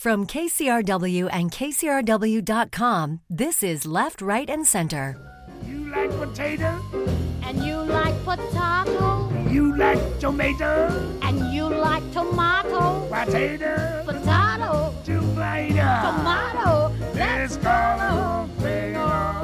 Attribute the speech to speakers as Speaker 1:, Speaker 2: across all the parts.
Speaker 1: From KCRW and KCRW.com, this is Left, Right, and Center.
Speaker 2: You like potato?
Speaker 3: And you like potato?
Speaker 2: You like tomato?
Speaker 3: And you like tomato?
Speaker 2: Potato?
Speaker 3: Potato?
Speaker 2: Tomato?
Speaker 3: Tomato?
Speaker 2: Let's go big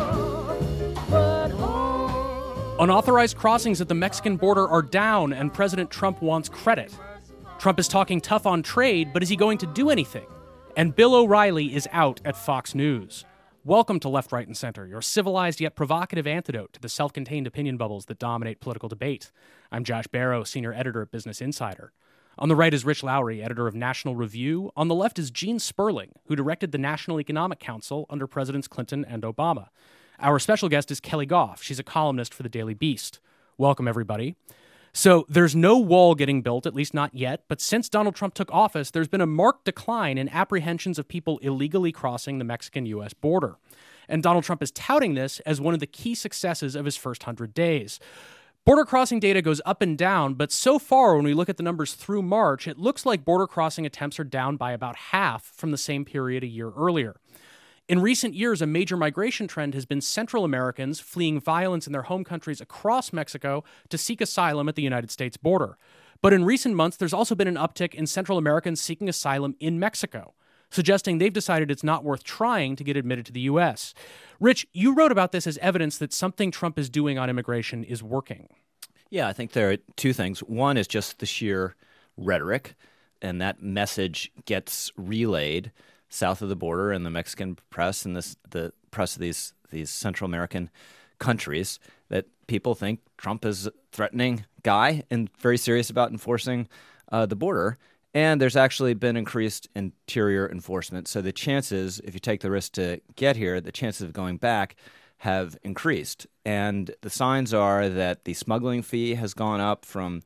Speaker 4: Unauthorized crossings at the Mexican border are down, and President Trump wants credit. Trump is talking tough on trade, but is he going to do anything? And Bill O'Reilly is out at Fox News. Welcome to Left, Right, and Center, your civilized yet provocative antidote to the self-contained opinion bubbles that dominate political debate. I'm Josh Barrow, senior editor at Business Insider. On the right is Rich Lowry, editor of National Review. On the left is Gene Sperling, who directed the National Economic Council under Presidents Clinton and Obama. Our special guest is Kelly Goff. She's a columnist for the Daily Beast. Welcome, everybody. So there's no wall getting built, at least not yet, but since Donald Trump took office, there's been a marked decline in apprehensions of people illegally crossing the Mexican-U.S. border. And Donald Trump is touting this as one of the key successes of his first 100 days. Border crossing data goes up and down, but so far when we look at the numbers through March, it looks like border crossing attempts are down by about half from the same period a year earlier. In recent years, a major migration trend has been Central Americans fleeing violence in their home countries across Mexico to seek asylum at the United States border. But in recent months, there's also been an uptick in Central Americans seeking asylum in Mexico, suggesting they've decided it's not worth trying to get admitted to the U.S. Rich, you wrote about this as evidence that something Trump is doing on immigration is working.
Speaker 5: Yeah, I think there are two things. One is just the sheer rhetoric, and that message gets relayed south of the border in the Mexican press and the press of these Central American countries that people think Trump is a threatening guy and very serious about enforcing the border. And there's actually been increased interior enforcement. So the chances, if you take the risk to get here, the chances of going back have increased. And the signs are that the smuggling fee has gone up from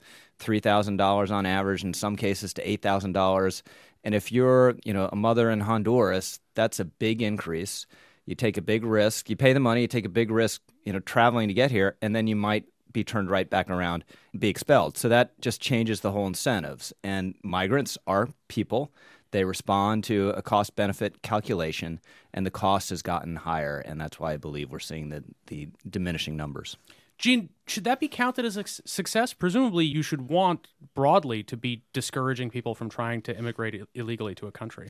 Speaker 5: $3,000 on average in some cases to $8,000. And if you're, a mother in Honduras, that's a big increase. You take a big risk. You pay the money. You take a big risk, traveling to get here, and then you might be turned right back around and be expelled. So that just changes the whole incentives. And migrants are people. They respond to a cost-benefit calculation, and the cost has gotten higher. And that's why I believe we're seeing the diminishing numbers.
Speaker 4: Gene, should that be counted as a success? Presumably, you should want broadly to be discouraging people from trying to immigrate illegally to a country.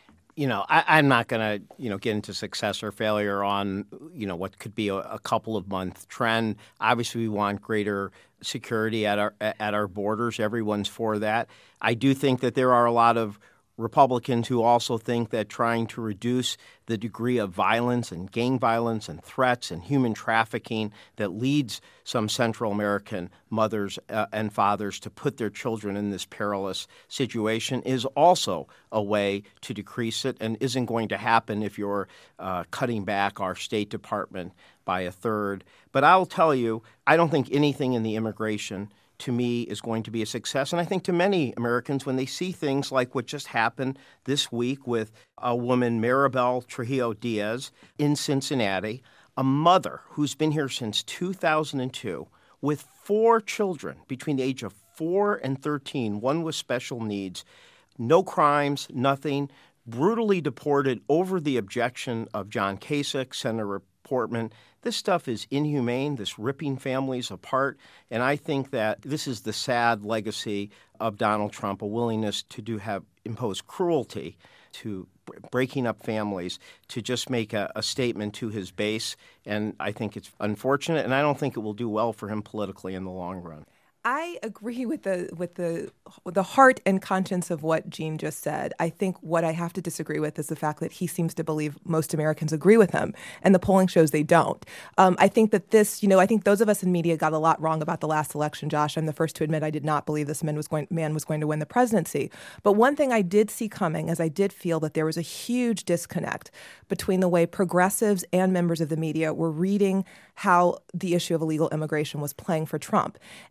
Speaker 6: I'm not going to, get into success or failure on, what could be a couple of month trend. Obviously, we want greater security at our borders. Everyone's for that. I do think that there are a lot of Republicans who also think that trying to reduce the degree of violence and gang violence and threats and human trafficking that leads some Central American mothers and fathers to put their children in this perilous situation is also a way to decrease it and isn't going to happen if you're cutting back our State Department by a third. But I'll tell you, I don't think anything in the immigration to me is going to be a success. And I think to many Americans, when they see things like what just happened this week with a woman, Maribel Trujillo Diaz, in Cincinnati, a mother who's been here since 2002 with 4 children between the age of 4 and 13, one with special needs, no crimes, nothing, brutally deported over the objection of John Kasich, Senator Portman. This stuff is inhumane, this ripping families apart, and I think that this is the sad legacy of Donald Trump, a willingness to impose cruelty, to breaking up families, to just make a statement to his base, and I think it's unfortunate, and I don't think it will do well for him politically in the long run.
Speaker 7: I agree with the heart and conscience of what Gene just said. I think what I have to disagree with is the fact that he seems to believe most Americans agree with him, and the polling shows they don't. I think that I think those of us in media got a lot wrong about the last election, Josh. I'm the first to admit I did not believe this man was going to win the presidency. But one thing I did see coming is I did feel that there was a huge disconnect between the way progressives and members of the media were reading how the issue of illegal immigration was playing for Trump. And part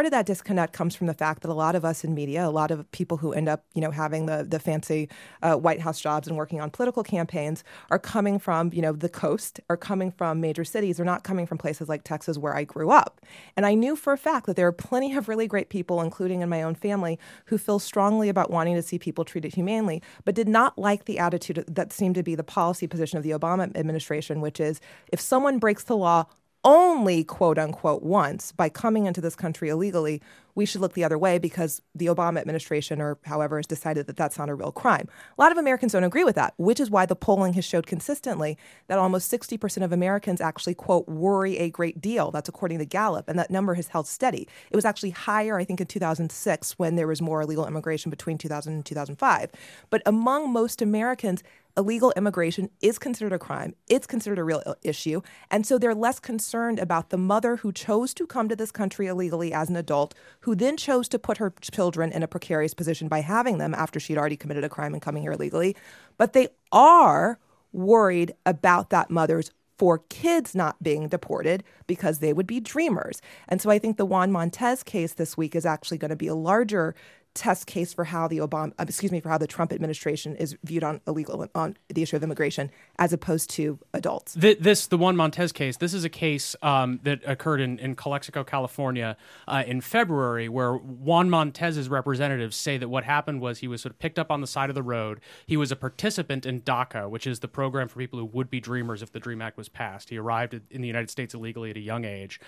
Speaker 7: part of that disconnect comes from the fact that a lot of us in media, a lot of people who end up, having the fancy White House jobs and working on political campaigns are coming from, the coast, are coming from major cities. They're not coming from places like Texas where I grew up. And I knew for a fact that there are plenty of really great people, including in my own family, who feel strongly about wanting to see people treated humanely, but did not like the attitude that seemed to be the policy position of the Obama administration, which is if someone breaks the law only, quote unquote, once by coming into this country illegally, we should look the other way because the Obama administration or however has decided that that's not a real crime. A lot of Americans don't agree with that, which is why the polling has showed consistently that almost 60% of Americans actually, quote, worry a great deal. That's according to Gallup, and that number has held steady. It was actually higher, I think, in 2006 when there was more illegal immigration between 2000 and 2005. But among most Americans, illegal immigration is considered a crime. It's considered a real issue. And so they're less concerned about the mother who chose to come to this country illegally as an adult, who then chose to put her children in a precarious position by having them after she'd already committed a crime and coming here illegally. But they are worried about that mother's four kids not being deported because they would be dreamers. And so I think the Juan Montes case this week is actually going to be a larger test case for how the for how the Trump administration is viewed on the issue of immigration as opposed to adults.
Speaker 4: The Juan Montes case, this is a case that occurred in Calexico, California in February, where Juan Montes's representatives say that what happened was he was sort of picked up on the side of the road. He was a participant in DACA, which is the program for people who would be dreamers if the DREAM Act was passed. He arrived in the United States illegally at a young age,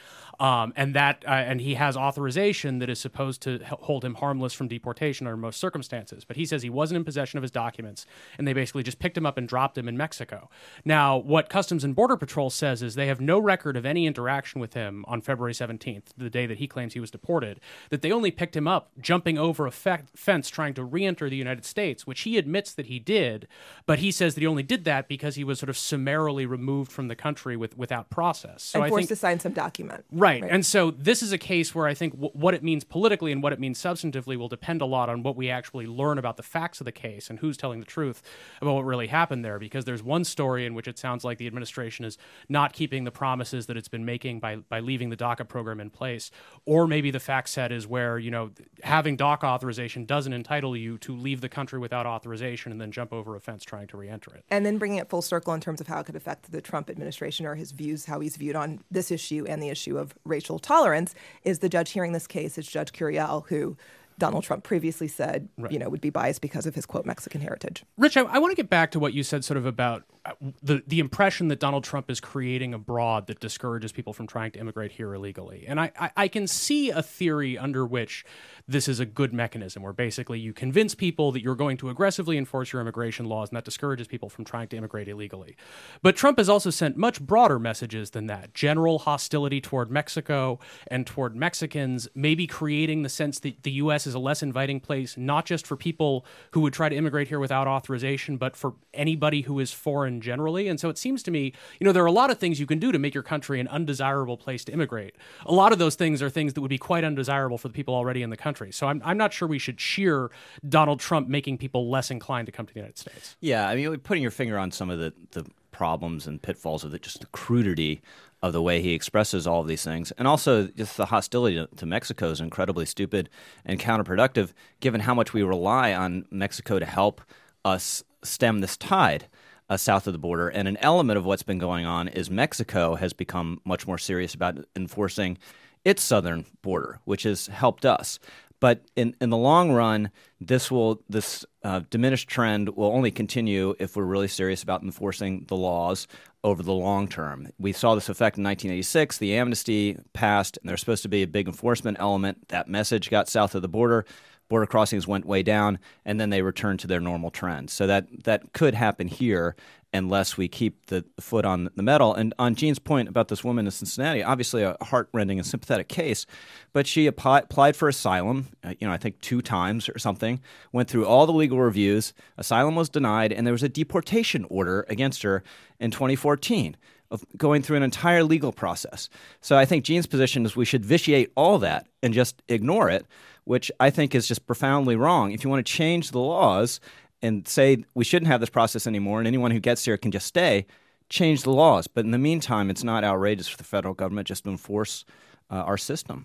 Speaker 4: and he has authorization that is supposed to hold him harmless from deportation under most circumstances. But he says he wasn't in possession of his documents, and they basically just picked him up and dropped him in Mexico. Now, what Customs and Border Patrol says is they have no record of any interaction with him on February 17th, the day that he claims he was deported, that they only picked him up jumping over a fence trying to re-enter the United States, which he admits that he did, but he says that he only did that because he was sort of summarily removed from the country without process. So
Speaker 7: and forced to sign some document.
Speaker 4: Right. And so this is a case where I think what it means politically and what it means substantively will depend a lot on what we actually learn about the facts of the case and who's telling the truth about what really happened there, because there's one story in which it sounds like the administration is not keeping the promises that it's been making by leaving the DACA program in place, or maybe the fact set is where, having DACA authorization doesn't entitle you to leave the country without authorization and then jump over a fence trying to re-enter it.
Speaker 7: And then bringing it full circle in terms of how it could affect the Trump administration or his views, how he's viewed on this issue and the issue of racial tolerance, is the judge hearing this case is Judge Curiel, who Donald Trump previously said, would be biased because of his, quote, Mexican heritage.
Speaker 4: Rich, I want to get back to what you said sort of about the impression that Donald Trump is creating abroad that discourages people from trying to immigrate here illegally. And I can see a theory under which this is a good mechanism, where basically you convince people that you're going to aggressively enforce your immigration laws, and that discourages people from trying to immigrate illegally. But Trump has also sent much broader messages than that. General hostility toward Mexico and toward Mexicans, maybe creating the sense that the U.S. is a less inviting place, not just for people who would try to immigrate here without authorization, but for anybody who is foreign generally. And so it seems to me, there are a lot of things you can do to make your country an undesirable place to immigrate. A lot of those things are things that would be quite undesirable for the people already in the country. So I'm not sure we should cheer Donald Trump making people less inclined to come to the United States.
Speaker 5: Yeah, I mean, putting your finger on some of the problems and pitfalls of just the crudity of the way he expresses all of these things. And also just the hostility to Mexico is incredibly stupid and counterproductive, given how much we rely on Mexico to help us stem this tide south of the border. And an element of what's been going on is Mexico has become much more serious about enforcing its southern border, which has helped us. But in the long run, this diminished trend will only continue if we're really serious about enforcing the laws over the long term. We saw this effect in 1986. The amnesty passed, and there's supposed to be a big enforcement element. That message got south of the border. Border crossings went way down, and then they returned to their normal trend. So that could happen here unless we keep the foot on the metal. And on Gene's point about this woman in Cincinnati, obviously a heart-rending and sympathetic case, but she applied for asylum, I think 2 times or something, went through all the legal reviews, asylum was denied, and there was a deportation order against her in 2014 of going through an entire legal process. So I think Gene's position is we should vitiate all that and just ignore it, which I think is just profoundly wrong. If you want to change the laws and say we shouldn't have this process anymore and anyone who gets here can just stay, change the laws. But in the meantime, it's not outrageous for the federal government just to enforce our system.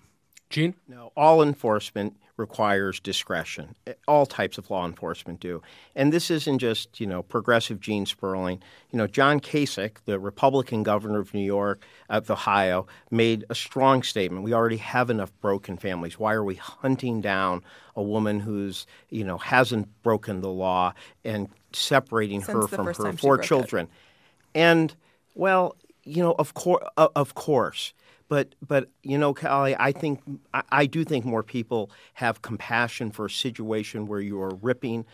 Speaker 4: Gene?
Speaker 6: No, all enforcement requires discretion. All types of law enforcement do. And this isn't just, progressive Gene Sperling. John Kasich, the Republican governor of New York, of Ohio, made a strong statement. We already have enough broken families. Why are we hunting down a woman who's, hasn't broken the law and separating her from her 4 children? And, well, of course. But Callie, I do think more people have compassion for a situation where you are ripping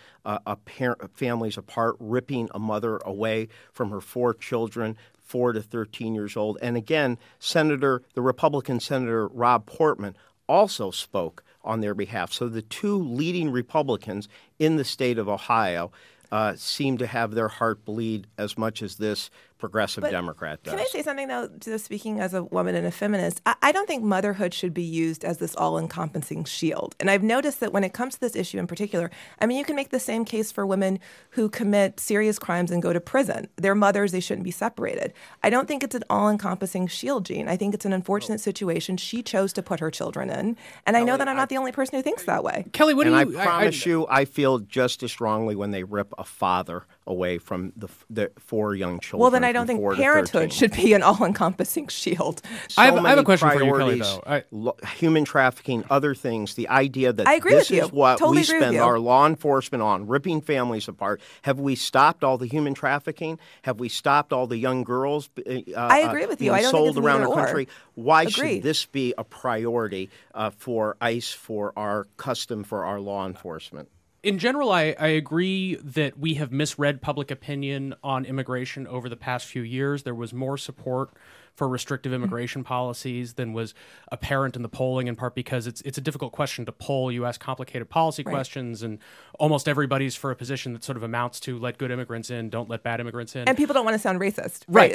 Speaker 6: families apart, ripping a mother away from her 4 children, 4 to 13 years old. And again, the Republican Senator Rob Portman also spoke on their behalf. So the 2 leading Republicans in the state of Ohio seem to have their heart bleed as much as this progressive Democrat does.
Speaker 7: Can I say something, though, just speaking as a woman and a feminist? I don't think motherhood should be used as this all-encompassing shield. And I've noticed that when it comes to this issue in particular, you can make the same case for women who commit serious crimes and go to prison. They're mothers. They shouldn't be separated. I don't think it's an all-encompassing shield, Gene. I think it's an unfortunate situation she chose to put her children in. And I know that I'm not the only person who thinks that way.
Speaker 4: Kelly, what do you...
Speaker 6: I promise you, I feel just as strongly when they rip a father away from the 4 young children.
Speaker 7: Well, then I don't think parenthood should be an all-encompassing shield.
Speaker 4: I have a question for you, Kelly, though.
Speaker 6: Human trafficking, other things, the idea that
Speaker 7: this
Speaker 6: is what we spend our law enforcement on, ripping families apart. Have we stopped all the human trafficking? Have we stopped all the young girls
Speaker 7: I agree with you. I don't
Speaker 6: sold
Speaker 7: think it's
Speaker 6: around the country? Why
Speaker 7: Agreed.
Speaker 6: should this be a priority for ICE, for our custom, for our law enforcement?
Speaker 4: In general, I agree that we have misread public opinion on immigration over the past few years. There was more support for restrictive immigration policies than was apparent in the polling, in part because it's a difficult question to poll. You ask complicated policy questions, and almost everybody's for a position that sort of amounts to let good immigrants in, don't let bad immigrants in.
Speaker 7: And people don't want to sound racist.
Speaker 4: Right.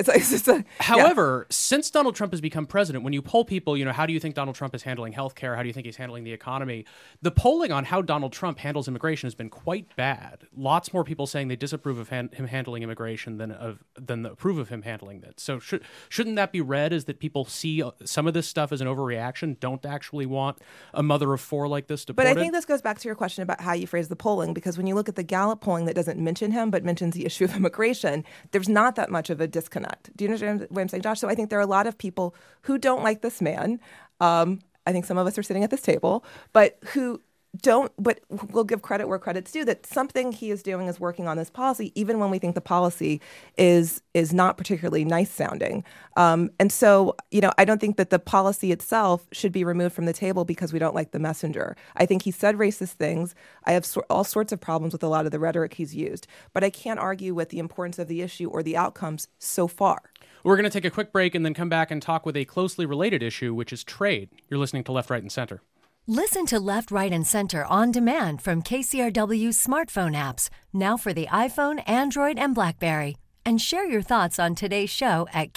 Speaker 7: However,
Speaker 4: since Donald Trump has become president, when you poll people, how do you think Donald Trump is handling healthcare? How do you think he's handling the economy? The polling on how Donald Trump handles immigration has been quite bad. Lots more people saying they disapprove of him handling immigration than approve of him handling it. So shouldn't that be read as that people see some of this stuff as an overreaction, don't actually want a mother of 4 like this deported?
Speaker 7: But I think this goes back to your question about how you phrase the polling, because when you look at the Gallup polling that doesn't mention him but mentions the issue of immigration, there's not that much of a disconnect. Do you understand what I'm saying, Josh? So I think there are a lot of people who don't like this man. I think some of us are sitting at this table, but who don't, but we'll give credit where credit's due, that something he is doing is working on this policy, even when we think the policy is not particularly nice sounding. And so, I don't think that the policy itself should be removed from the table because we don't like the messenger. I think he said racist things. I have all sorts of problems with a lot of the rhetoric he's used, but I can't argue with the importance of the issue or the outcomes so far.
Speaker 4: We're going to take a quick break and then come back and talk with a closely related issue, which is trade. You're listening to Left, Right, and Center.
Speaker 1: Listen to Left, Right, and Center on demand from KCRW's smartphone apps, now for the iPhone, Android, and BlackBerry. And share your thoughts on today's show at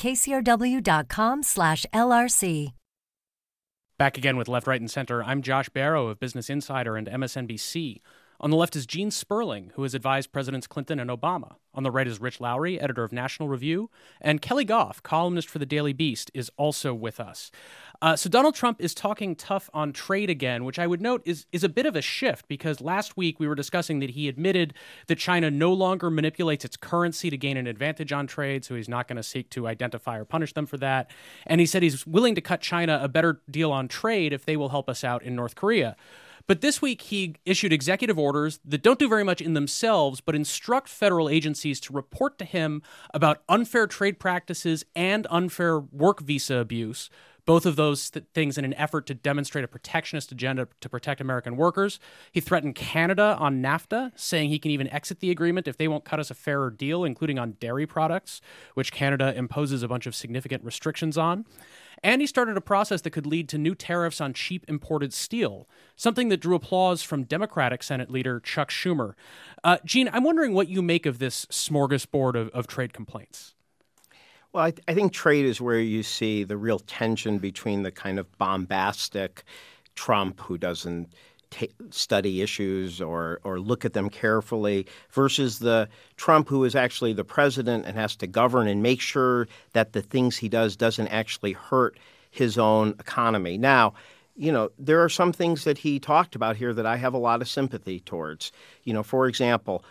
Speaker 1: kcrw.com/LRC.
Speaker 4: Back again with Left, Right, and Center. I'm Josh Barrow of Business Insider and MSNBC. On the left is Gene Sperling, who has advised Presidents Clinton and Obama. On the right is Rich Lowry, editor of National Review. And Kelly Goff, columnist for the Daily Beast, is also with us. So Donald Trump is talking tough on trade again, which I would note is a bit of a shift, because last week we were discussing that he admitted that China no longer manipulates its currency to gain an advantage on trade, so he's not going to seek to identify or punish them for that. And he said he's willing to cut China a better deal on trade if they will help us out in North Korea. But this week, he issued executive orders that don't do very much in themselves, but instruct federal agencies to report to him about unfair trade practices and unfair work visa abuse, both of those things in an effort to demonstrate a protectionist agenda to protect American workers. He threatened Canada on NAFTA, saying he can even exit the agreement if they won't cut us a fairer deal, including on dairy products, which Canada imposes a bunch of significant restrictions on. And he started a process that could lead to new tariffs on cheap imported steel, something that drew applause from Democratic Senate leader Chuck Schumer. Gene, I'm wondering what you make of this smorgasbord of trade complaints.
Speaker 6: Well, I think trade is where you see the real tension between the kind of bombastic Trump who doesn't study issues or look at them carefully versus the Trump who is actually the president and has to govern and make sure that the things he does doesn't actually hurt his own economy. Now, there are some things that he talked about here that I have a lot of sympathy towards. For example,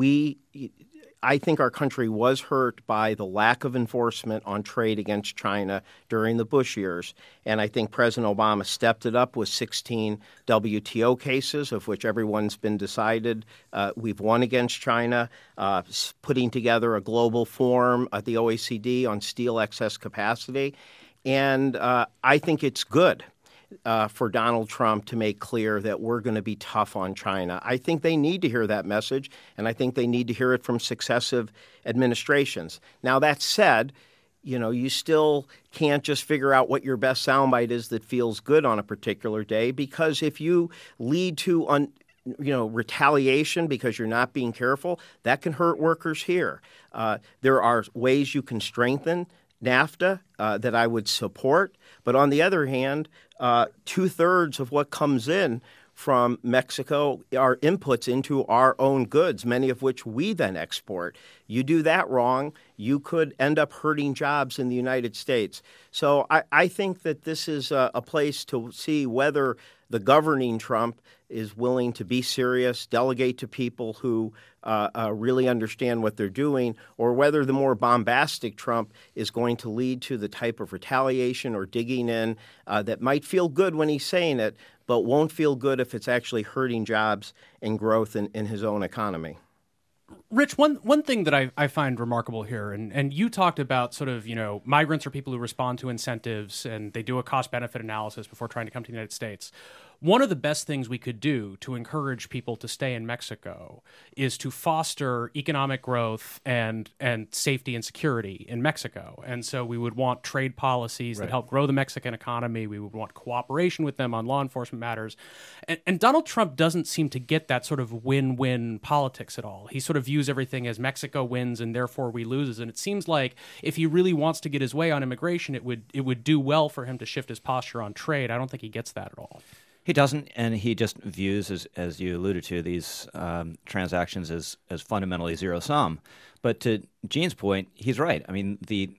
Speaker 6: I think our country was hurt by the lack of enforcement on trade against China during the Bush years. And I think President Obama stepped it up with 16 WTO cases, of which everyone's been decided. We've won against China, putting together a global forum at the OECD on steel excess capacity. And I think it's good for Donald Trump to make clear that we're going to be tough on China. I think they need to hear that message, and I think they need to hear it from successive administrations. Now, that said, you still can't just figure out what your best soundbite is that feels good on a particular day, because if you lead to retaliation because you're not being careful, that can hurt workers here. There are ways you can strengthen NAFTA that I would support. But on the other hand, 2/3 of what comes in from Mexico are inputs into our own goods, many of which we then export. You do that wrong, you could end up hurting jobs in the United States. So I think that this is a place to see whether the governing Trump is willing to be serious, delegate to people who really understand what they're doing, or whether the more bombastic Trump is going to lead to the type of retaliation or digging in that might feel good when he's saying it, but won't feel good if it's actually hurting jobs and growth in his own economy.
Speaker 4: Rich, one thing that I find remarkable here, and you talked about sort of, migrants are people who respond to incentives and they do a cost-benefit analysis before trying to come to the United States. One of the best things we could do to encourage people to stay in Mexico is to foster economic growth and safety and security in Mexico. And so we would want trade policies that help grow the Mexican economy. We would want cooperation with them on law enforcement matters. And Donald Trump doesn't seem to get that sort of win-win politics at all. He sort of views everything as Mexico wins and therefore we lose. And it seems like if he really wants to get his way on immigration, it would do well for him to shift his posture on trade. I don't think he gets that at all.
Speaker 5: He doesn't, and he just views, as you alluded to, these transactions as fundamentally zero-sum. But to Gene's point, he's right. I mean, the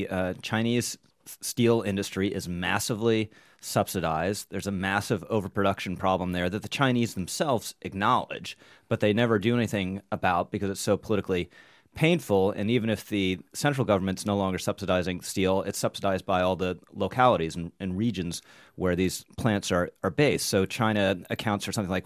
Speaker 5: Chinese steel industry is massively subsidized. There's a massive overproduction problem there that the Chinese themselves acknowledge, but they never do anything about because it's so politically painful. And even if the central government's no longer subsidizing steel, it's subsidized by all the localities and regions where these plants are based. So China accounts for something like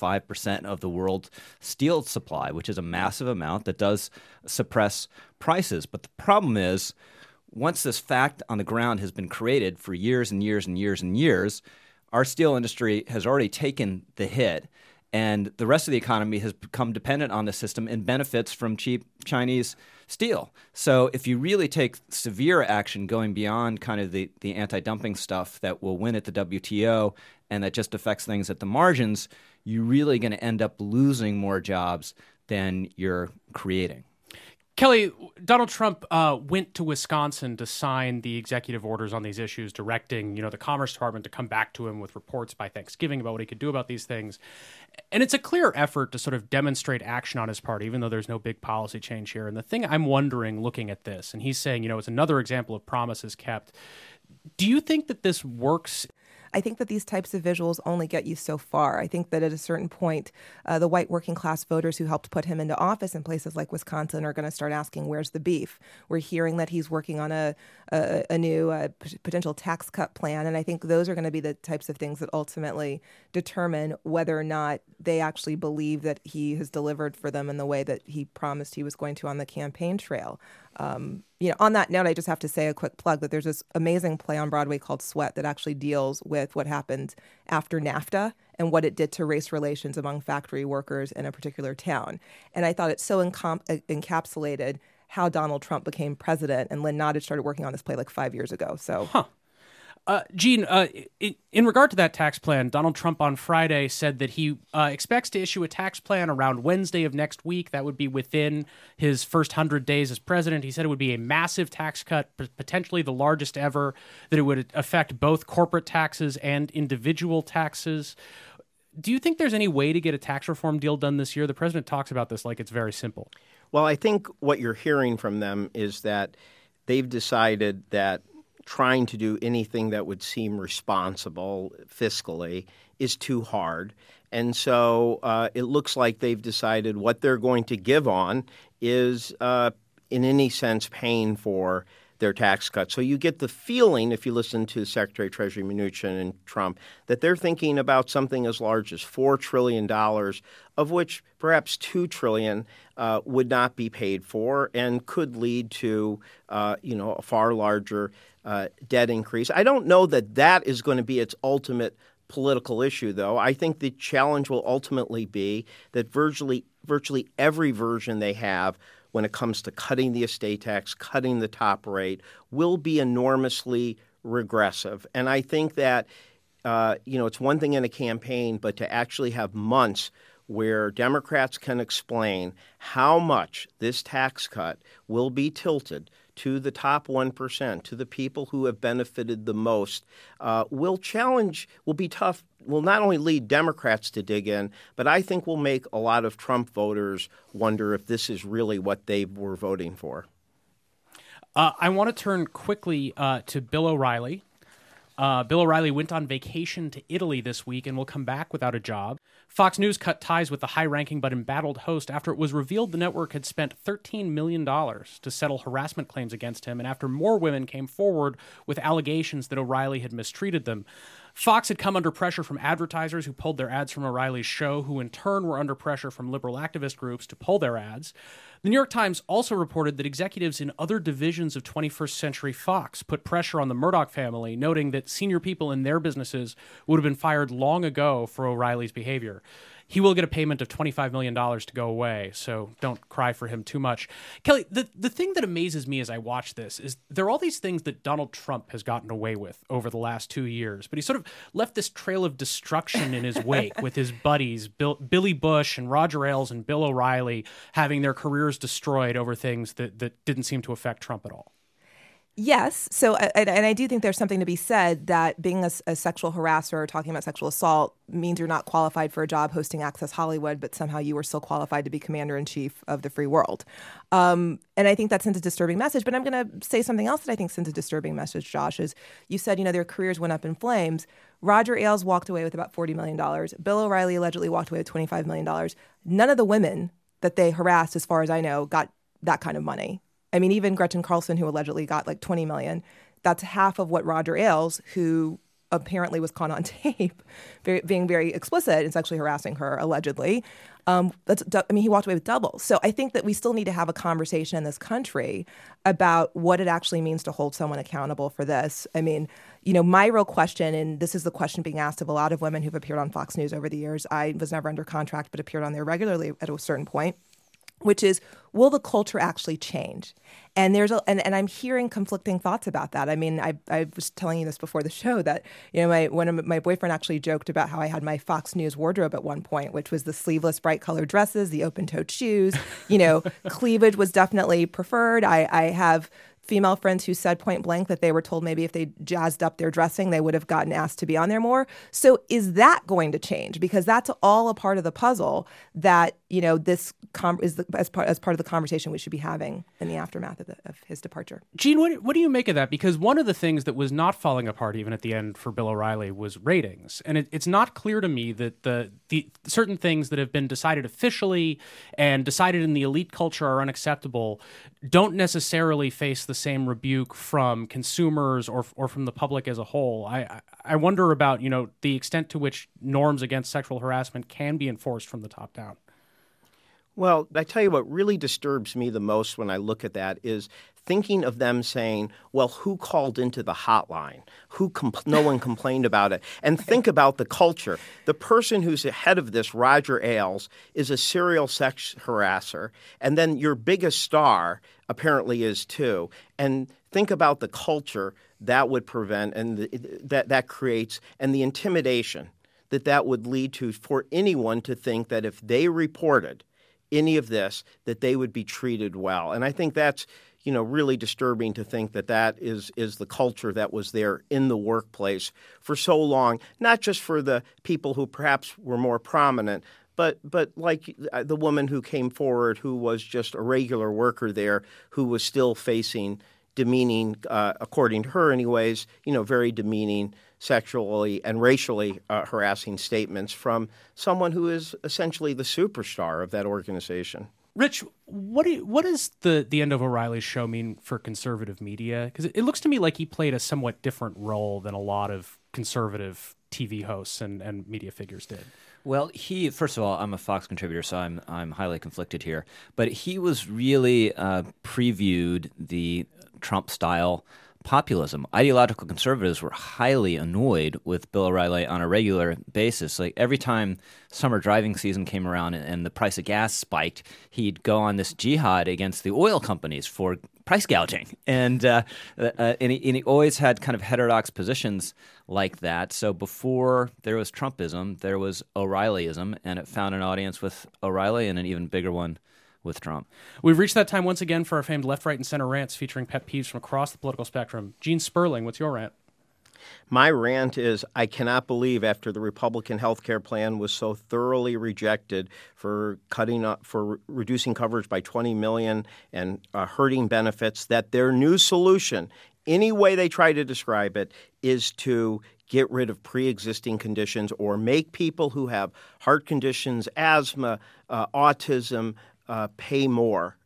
Speaker 5: 45% of the world's steel supply, which is a massive amount that does suppress prices. But the problem is, once this fact on the ground has been created for years and years and years and years, our steel industry has already taken the hit. And the rest of the economy has become dependent on the system and benefits from cheap Chinese steel. So if you really take severe action going beyond kind of the anti-dumping stuff that will win at the WTO and that just affects things at the margins, you're really going to end up losing more jobs than you're creating.
Speaker 4: Kelly, Donald Trump went to Wisconsin to sign the executive orders on these issues, directing, the Commerce Department to come back to him with reports by Thanksgiving about what he could do about these things. And it's a clear effort to sort of demonstrate action on his part, even though there's no big policy change here. And the thing I'm wondering, looking at this, and he's saying, it's another example of promises kept. Do you think that this works?
Speaker 7: I think that these types of visuals only get you so far. I think that at a certain point, the white working class voters who helped put him into office in places like Wisconsin are going to start asking, where's the beef? We're hearing that he's working on a new potential tax cut plan. And I think those are going to be the types of things that ultimately determine whether or not they actually believe that he has delivered for them in the way that he promised he was going to on the campaign trail. On that note, I just have to say a quick plug that there's this amazing play on Broadway called Sweat that actually deals with what happened after NAFTA and what it did to race relations among factory workers in a particular town. And I thought it so encapsulated how Donald Trump became president. And Lynn Nottage started working on this play like 5 years ago. So.
Speaker 4: Gene, in regard to that tax plan, Donald Trump on Friday said that he expects to issue a tax plan around Wednesday of next week. That would be within his first 100 days as president. He said it would be a massive tax cut, potentially the largest ever, that it would affect both corporate taxes and individual taxes. Do you think there's any way to get a tax reform deal done this year? The president talks about this like it's very simple.
Speaker 6: Well, I think what you're hearing from them is that they've decided that trying to do anything that would seem responsible fiscally is too hard. And so it looks like they've decided what they're going to give on is, in any sense, paying for their tax cuts. So you get the feeling, if you listen to Secretary of Treasury Mnuchin and Trump, that they're thinking about something as large as $4 trillion, of which perhaps $2 trillion would not be paid for and could lead to a far larger debt increase. I don't know that that is going to be its ultimate political issue, though. I think the challenge will ultimately be that virtually every version they have when it comes to cutting the estate tax, cutting the top rate, will be enormously regressive. And I think that, it's one thing in a campaign, but to actually have months where Democrats can explain how much this tax cut will be tilted to the top 1%, to the people who have benefited the most, will be tough, will not only lead Democrats to dig in, but I think will make a lot of Trump voters wonder if this is really what they were voting for.
Speaker 4: I want to turn quickly to Bill O'Reilly. Bill O'Reilly went on vacation to Italy this week and will come back without a job. Fox News cut ties with the high-ranking but embattled host after it was revealed the network had spent $13 million to settle harassment claims against him, and after more women came forward with allegations that O'Reilly had mistreated them. Fox had come under pressure from advertisers who pulled their ads from O'Reilly's show, who in turn were under pressure from liberal activist groups to pull their ads. The New York Times also reported that executives in other divisions of 21st Century Fox put pressure on the Murdoch family, noting that senior people in their businesses would have been fired long ago for O'Reilly's behavior. He will get a payment of $25 million to go away, so don't cry for him too much. Kelly, the thing that amazes me as I watch this is there are all these things that Donald Trump has gotten away with over the last 2 years, but he sort of left this trail of destruction in his wake with his buddies, Billy Bush and Roger Ailes and Bill O'Reilly, having their careers destroyed over things that didn't seem to affect Trump at all.
Speaker 7: Yes. So, and I do think there's something to be said that being a sexual harasser or talking about sexual assault means you're not qualified for a job hosting Access Hollywood, but somehow you were still qualified to be commander-in-chief of the free world. And I think that sends a disturbing message. But I'm going to say something else that I think sends a disturbing message, Josh, is you said, their careers went up in flames. Roger Ailes walked away with about $40 million. Bill O'Reilly allegedly walked away with $25 million. None of the women that they harassed, as far as I know, got that kind of money. I mean, even Gretchen Carlson, who allegedly got like $20 million, that's half of what Roger Ailes, who apparently was caught on tape being very explicit and sexually harassing her, allegedly. He walked away with double. So I think that we still need to have a conversation in this country about what it actually means to hold someone accountable for this. I mean, my real question, and this is the question being asked of a lot of women who've appeared on Fox News over the years. I was never under contract, but appeared on there regularly at a certain point, which is, will the culture actually change? And and I'm hearing conflicting thoughts about that. I mean, I was telling you this before the show that, my boyfriend actually joked about how I had my Fox News wardrobe at one point, which was the sleeveless, bright colored dresses, the open-toed shoes. Cleavage was definitely preferred. I have female friends who said point blank that they were told maybe if they jazzed up their dressing, they would have gotten asked to be on there more. So is that going to change? Because that's all a part of the puzzle that, this is as part of the conversation we should be having in the aftermath of his departure.
Speaker 4: Gene, what do you make of that? Because one of the things that was not falling apart even at the end for Bill O'Reilly was ratings. And it's not clear to me that the certain things that have been decided officially and decided in the elite culture are unacceptable don't necessarily face the same rebuke from consumers or from the public as a whole. I wonder about, the extent to which norms against sexual harassment can be enforced from the top down.
Speaker 6: Well, I tell you what really disturbs me the most when I look at that is thinking of them saying, well, who called into the hotline? No one complained about it. And think about the culture. The person who's ahead of this, Roger Ailes, is a serial sex harasser. And then your biggest star apparently is too. And think about the culture that would prevent and that creates and the intimidation that would lead to for anyone to think that if they reported any of this, that they would be treated well. And I think that's, really disturbing to think that is the culture that was there in the workplace for so long, not just for the people who perhaps were more prominent, but like the woman who came forward who was just a regular worker there who was still facing demeaning, according to her anyways, very demeaning sexually and racially harassing statements from someone who is essentially the superstar of that organization.
Speaker 4: Rich, what does the end of O'Reilly's show mean for conservative media? Because it looks to me like he played a somewhat different role than a lot of conservative TV hosts and media figures did.
Speaker 5: Well, first of all, I'm a Fox contributor, so I'm highly conflicted here. But he was really previewed the Trump-style populism. Ideological conservatives were highly annoyed with Bill O'Reilly on a regular basis. Like every time summer driving season came around and the price of gas spiked, he'd go on this jihad against the oil companies for price gouging. And he always had kind of heterodox positions like that. So before there was Trumpism, there was O'Reillyism, and it found an audience with O'Reilly and an even bigger one with Trump.
Speaker 4: We've reached that time once again for our famed left, right, and center rants featuring pet peeves from across the political spectrum. Gene Sperling, what's your rant?
Speaker 6: My rant is I cannot believe after the Republican health care plan was so thoroughly rejected for reducing coverage by 20 million and hurting benefits that their new solution, any way they try to describe it, is to get rid of pre-existing conditions or make people who have heart conditions, asthma, autism, pay more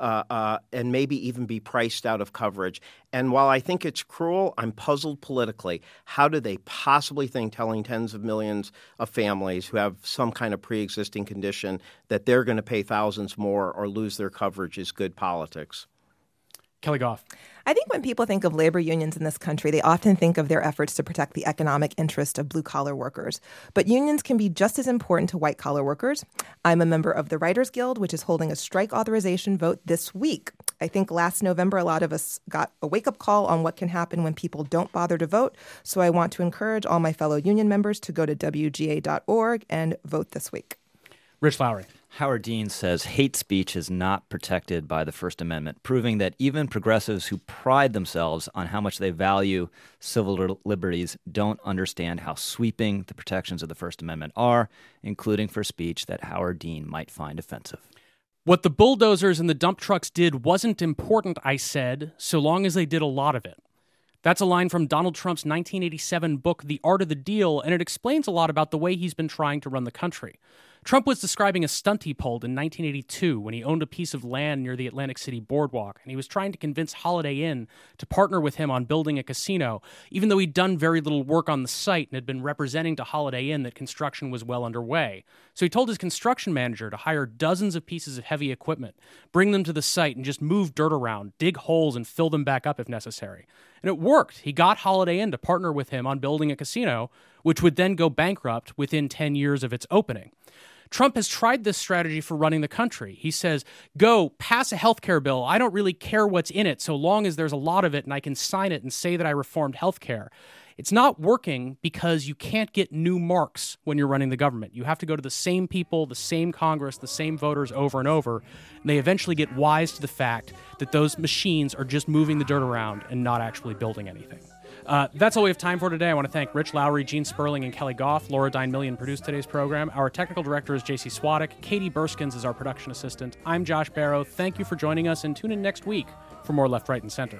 Speaker 6: and maybe even be priced out of coverage. And while I think it's cruel, I'm puzzled politically. How do they possibly think telling tens of millions of families who have some kind of pre-existing condition that they're going to pay thousands more or lose their coverage is good politics?
Speaker 4: Kelly Goff.
Speaker 7: I think when people think of labor unions in this country, they often think of their efforts to protect the economic interest of blue-collar workers. But unions can be just as important to white-collar workers. I'm a member of the Writers Guild, which is holding a strike authorization vote this week. I think last November, a lot of us got a wake-up call on what can happen when people don't bother to vote. So I want to encourage all my fellow union members to go to WGA.org and vote this week.
Speaker 4: Rich Lowry.
Speaker 5: Howard Dean says hate speech is not protected by the First Amendment, proving that even progressives who pride themselves on how much they value civil liberties don't understand how sweeping the protections of the First Amendment are, including for speech that Howard Dean might find offensive.
Speaker 4: What the bulldozers and the dump trucks did wasn't important, I said, so long as they did a lot of it. That's a line from Donald Trump's 1987 book, The Art of the Deal, and it explains a lot about the way he's been trying to run the country. Trump was describing a stunt he pulled in 1982 when he owned a piece of land near the Atlantic City boardwalk, and he was trying to convince Holiday Inn to partner with him on building a casino, even though he'd done very little work on the site and had been representing to Holiday Inn that construction was well underway. So he told his construction manager to hire dozens of pieces of heavy equipment, bring them to the site, and just move dirt around, dig holes, and fill them back up if necessary. And it worked. He got Holiday Inn to partner with him on building a casino, which would then go bankrupt within 10 years of its opening. Trump has tried this strategy for running the country. He says, go pass a health care bill. I don't really care what's in it so long as there's a lot of it and I can sign it and say that I reformed health care. It's not working because you can't get new marks when you're running the government. You have to go to the same people, the same Congress, the same voters over and over. And they eventually get wise to the fact that those machines are just moving the dirt around and not actually building anything. That's all we have time for today. I want to thank Rich Lowry, Gene Sperling, and Kelly Goff. Laura Dine-Million produced today's program. Our technical director is J.C. Swadek. Katie Burskins is our production assistant. I'm Josh Barrow. Thank you for joining us, and tune in next week for more Left, Right, and Center.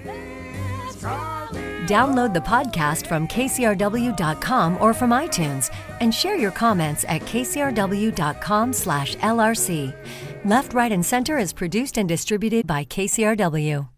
Speaker 1: Download the podcast from KCRW.com or from iTunes and share your comments at KCRW.com/LRC. Left, Right, and Center is produced and distributed by KCRW.